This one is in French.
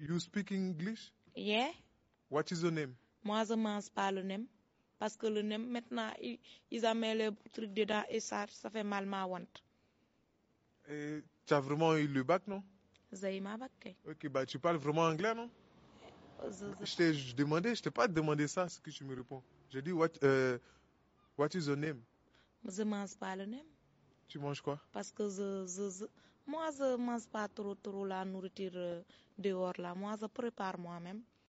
You speak English? Yeah. What is your name? Moi, je mange pas le nem. Parce que le nem, maintenant, ils ont mis le truc dedans et ça fait mal ma ventre. Et tu as vraiment eu le bac, non? J'ai eu ma bac. Ok, bah tu parles vraiment anglais, non? Je t'ai pas demandé ça, ce que tu me réponds. J'ai dit, what is your name? Je mange pas le nem. Tu manges quoi? Parce que moi, je mange pas trop la nourriture dehors là. Moi, je prépare moi-même.